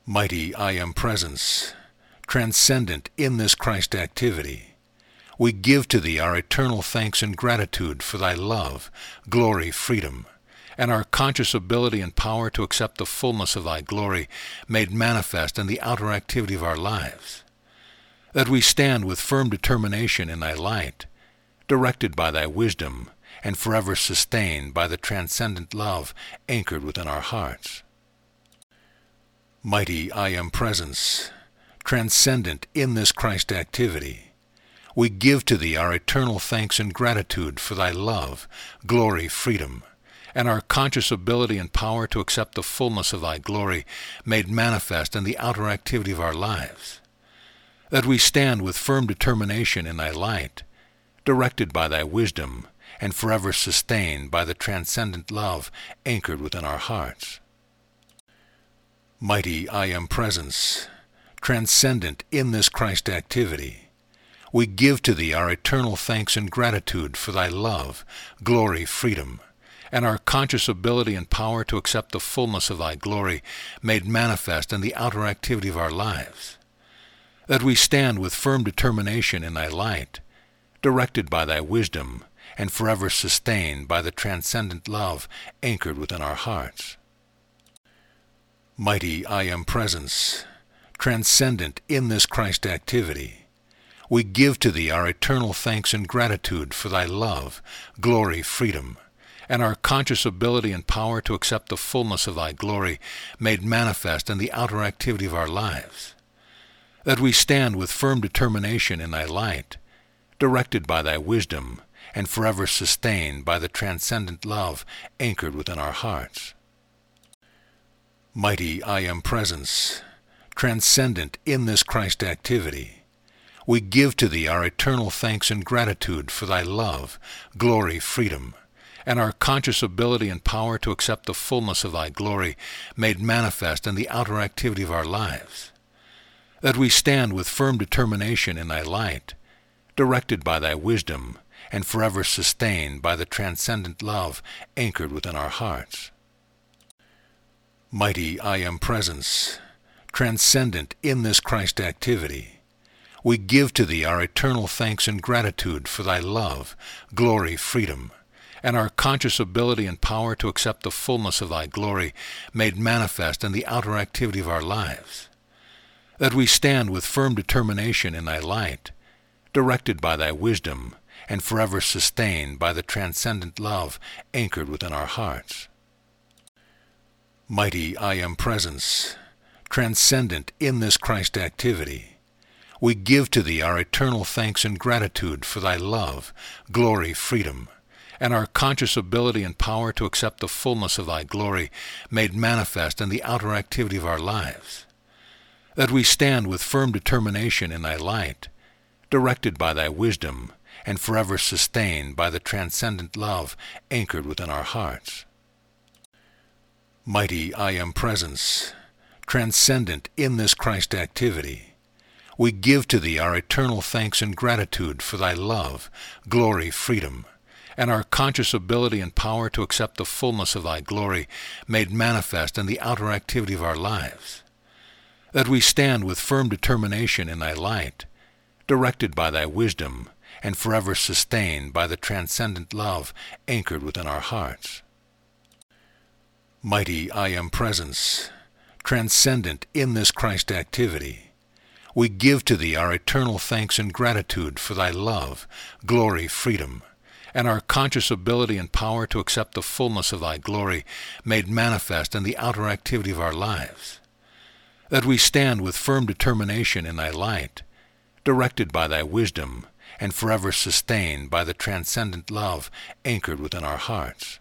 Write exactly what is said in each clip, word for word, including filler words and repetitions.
Mighty I Am Presence, transcendent in this Christ activity, we give to Thee our eternal thanks and gratitude for Thy love, glory, freedom, and our conscious ability and power to accept the fullness of Thy glory made manifest in the outer activity of our lives. That we stand with firm determination in Thy light, directed by Thy wisdom, and forever sustained by the transcendent love anchored within our hearts. Mighty I Am Presence, transcendent in this Christ activity, we give to Thee our eternal thanks and gratitude for Thy love, glory, freedom, and our conscious ability and power to accept the fullness of Thy glory made manifest in the outer activity of our lives. That we stand with firm determination in Thy light, directed by Thy wisdom, and forever sustained by the transcendent love anchored within our hearts. Mighty I Am Presence, transcendent in this Christ activity, we give to Thee our eternal thanks and gratitude for Thy love, glory, freedom, and our conscious ability and power to accept the fullness of Thy glory made manifest in the outer activity of our lives. That we stand with firm determination in Thy light, directed by Thy wisdom, and forever sustained by the transcendent love anchored within our hearts. Mighty I Am Presence, transcendent in this Christ activity, we give to Thee our eternal thanks and gratitude for Thy love, glory, freedom, and our conscious ability and power to accept the fullness of Thy glory made manifest in the outer activity of our lives. That we stand with firm determination in Thy light, directed by Thy wisdom, and forever sustained by the transcendent love anchored within our hearts. Mighty I Am Presence, transcendent in this Christ activity, we give to Thee our eternal thanks and gratitude for Thy love, glory, freedom, and our conscious ability and power to accept the fullness of Thy glory made manifest in the outer activity of our lives. That we stand with firm determination in Thy light, directed by Thy wisdom, and forever sustained by the transcendent love anchored within our hearts. Mighty I Am Presence, transcendent in this Christ activity, we give to Thee our eternal thanks and gratitude for Thy love, glory, freedom, and our conscious ability and power to accept the fullness of Thy glory made manifest in the outer activity of our lives. That we stand with firm determination in Thy light, directed by Thy wisdom, and forever sustained by the transcendent love anchored within our hearts. Mighty I Am Presence, transcendent in this Christ activity, we give to Thee our eternal thanks and gratitude for Thy love, glory, freedom, and our conscious ability and power to accept the fullness of Thy glory made manifest in the outer activity of our lives. That we stand with firm determination in Thy light, directed by Thy wisdom, and forever sustained by the transcendent love anchored within our hearts. Mighty I Am Presence, transcendent in this Christ activity, we give to Thee our eternal thanks and gratitude for Thy love, glory, freedom, and our conscious ability and power to accept the fullness of Thy glory made manifest in the outer activity of our lives. That we stand with firm determination in Thy light, directed by Thy wisdom, and forever sustained by the transcendent love anchored within our hearts. Mighty I Am Presence, transcendent in this Christ activity, we give to Thee our eternal thanks and gratitude for Thy love, glory, freedom, and our conscious ability and power to accept the fullness of Thy glory made manifest in the outer activity of our lives. That we stand with firm determination in Thy light, directed by Thy wisdom, and forever sustained by the transcendent love anchored within our hearts.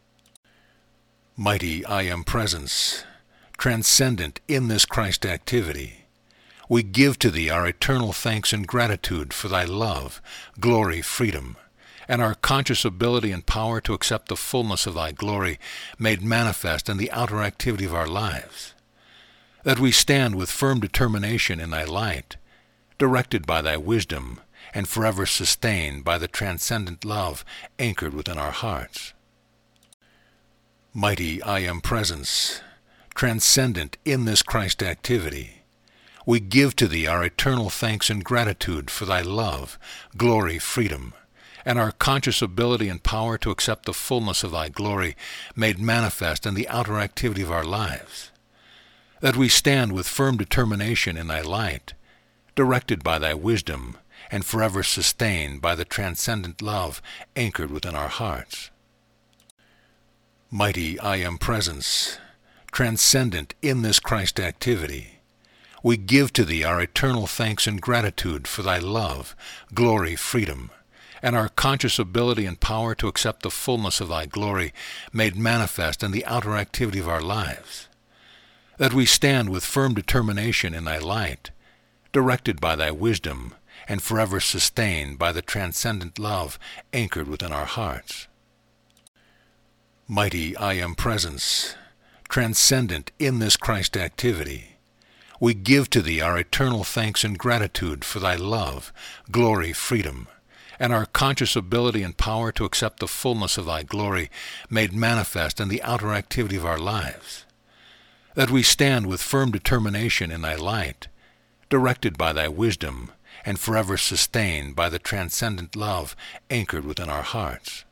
Mighty I Am Presence, transcendent in this Christ activity, we give to Thee our eternal thanks and gratitude for Thy love, glory, freedom, and our conscious ability and power to accept the fullness of Thy glory made manifest in the outer activity of our lives. That we stand with firm determination in Thy light, directed by Thy wisdom, and forever sustained by the transcendent love anchored within our hearts. Mighty I Am Presence, transcendent in this Christ activity. We give to Thee our eternal thanks and gratitude for Thy love, glory, freedom, and our conscious ability and power to accept the fullness of Thy glory made manifest in the outer activity of our lives. That we stand with firm determination in Thy light, directed by Thy wisdom, and forever sustained by the transcendent love anchored within our hearts. Mighty I Am Presence, transcendent in this Christ activity, we give to Thee our eternal thanks and gratitude for Thy love, glory, freedom, and our conscious ability and power to accept the fullness of Thy glory made manifest in the outer activity of our lives. That we stand with firm determination in Thy light, directed by Thy wisdom, and forever sustained by the transcendent love anchored within our hearts. Mighty I Am Presence, transcendent in this Christ activity, we give to Thee our eternal thanks and gratitude for Thy love, glory, freedom, and our conscious ability and power to accept the fullness of Thy glory made manifest in the outer activity of our lives. That we stand with firm determination in Thy light, directed by Thy wisdom, and forever sustained by the transcendent love anchored within our hearts.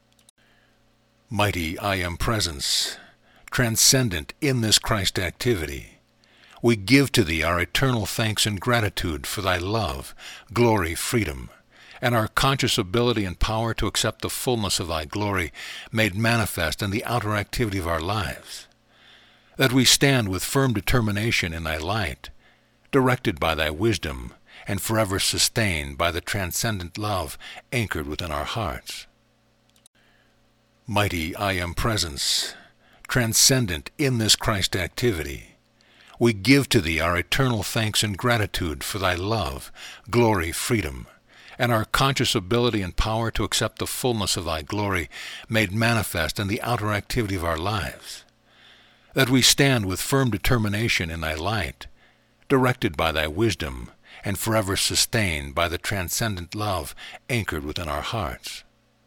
Mighty I Am Presence, transcendent in this Christ activity, we give to Thee our eternal thanks and gratitude for Thy love, glory, freedom, and our conscious ability and power to accept the fullness of Thy glory made manifest in the outer activity of our lives. That we stand with firm determination in Thy light, directed by Thy wisdom, and forever sustained by the transcendent love anchored within our hearts. Mighty I Am Presence, transcendent in this Christ activity, we give to Thee our eternal thanks and gratitude for Thy love, glory, freedom, and our conscious ability and power to accept the fullness of Thy glory made manifest in the outer activity of our lives. That we stand with firm determination in Thy light, directed by Thy wisdom, and forever sustained by the transcendent love anchored within our hearts.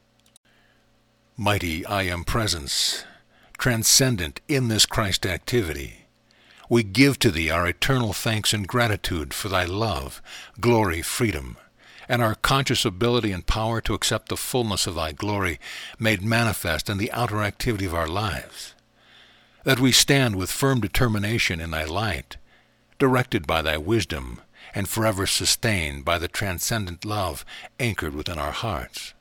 Mighty I Am Presence, transcendent in this Christ activity, we give to Thee our eternal thanks and gratitude for Thy love, glory, freedom, and our conscious ability and power to accept the fullness of Thy glory made manifest in the outer activity of our lives. That we stand with firm determination in Thy light, directed by Thy wisdom, and forever sustained by the transcendent love anchored within our hearts.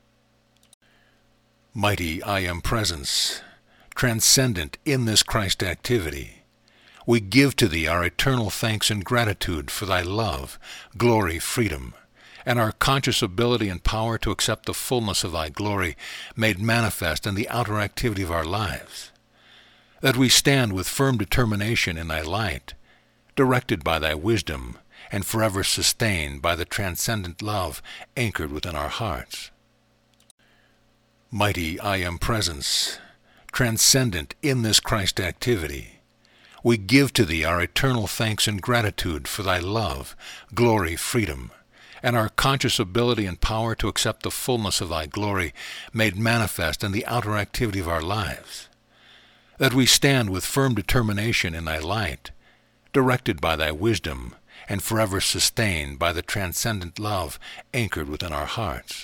Mighty I Am Presence, transcendent in this Christ activity, we give to Thee our eternal thanks and gratitude for Thy love, glory, freedom, and our conscious ability and power to accept the fullness of Thy glory made manifest in the outer activity of our lives. That we stand with firm determination in Thy light, directed by Thy wisdom, and forever sustained by the transcendent love anchored within our hearts. Mighty I Am Presence, transcendent in this Christ activity, we give to Thee our eternal thanks and gratitude for Thy love, glory, freedom, and our conscious ability and power to accept the fullness of Thy glory made manifest in the outer activity of our lives. That we stand with firm determination in Thy light, directed by Thy wisdom, and forever sustained by the transcendent love anchored within our hearts.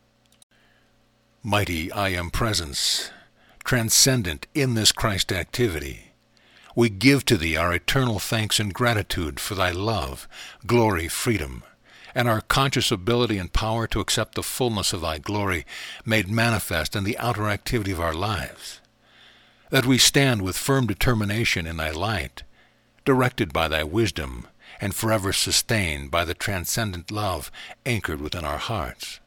Mighty I Am Presence, transcendent in this Christ activity, we give to Thee our eternal thanks and gratitude for Thy love, glory, freedom, and our conscious ability and power to accept the fullness of Thy glory made manifest in the outer activity of our lives. That we stand with firm determination in Thy light, directed by Thy wisdom, and forever sustained by the transcendent love anchored within our hearts.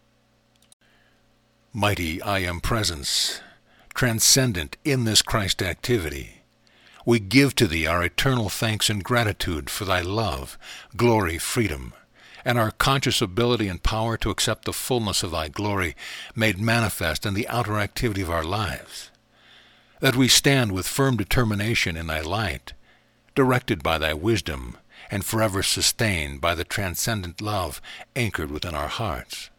Mighty I Am Presence, transcendent in this Christ activity, we give to Thee our eternal thanks and gratitude for Thy love, glory, freedom, and our conscious ability and power to accept the fullness of Thy glory made manifest in the outer activity of our lives. That we stand with firm determination in Thy light, directed by Thy wisdom, and forever sustained by the transcendent love anchored within our hearts.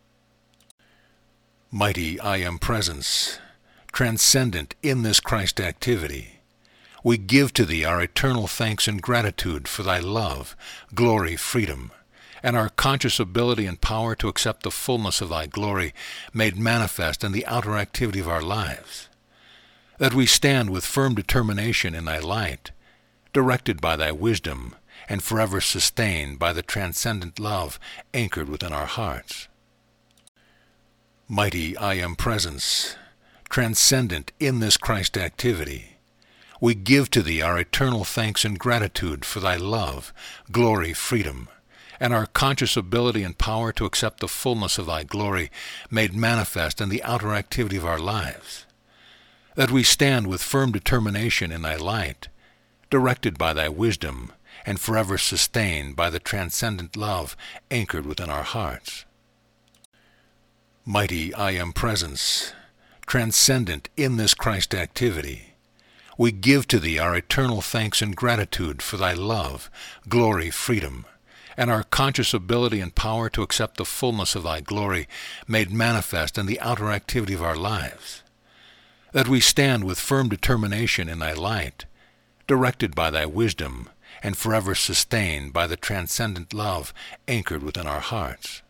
Mighty I Am Presence, transcendent in this Christ activity, We give to thee our eternal thanks and gratitude for thy love, glory, freedom, and our conscious ability and power to accept the fullness of thy glory made manifest in the outer activity of our lives. That we stand with firm determination in thy light, directed by thy wisdom, and forever sustained by the transcendent love anchored within our hearts. Mighty I Am Presence, transcendent in this Christ activity, we give to thee our eternal thanks and gratitude for thy love, glory, freedom, and our conscious ability and power to accept the fullness of thy glory made manifest in the outer activity of our lives. That we stand with firm determination in thy light, directed by thy wisdom, and forever sustained by the transcendent love anchored within our hearts. Mighty I Am Presence, transcendent in this Christ activity, we give to thee our eternal thanks and gratitude for thy love, glory, freedom, and our conscious ability and power to accept the fullness of thy glory made manifest in the outer activity of our lives. That we stand with firm determination in thy light, directed by thy wisdom, and forever sustained by the transcendent love anchored within our hearts.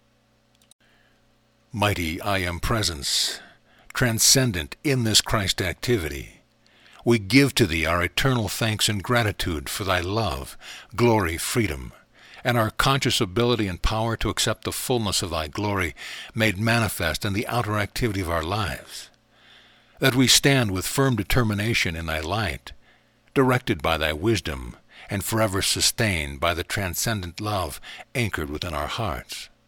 Mighty I Am Presence, transcendent in this Christ activity, we give to thee our eternal thanks and gratitude for thy love, glory, freedom, and our conscious ability and power to accept the fullness of thy glory made manifest in the outer activity of our lives. That we stand with firm determination in thy light, directed by thy wisdom, and forever sustained by the transcendent love anchored within our hearts.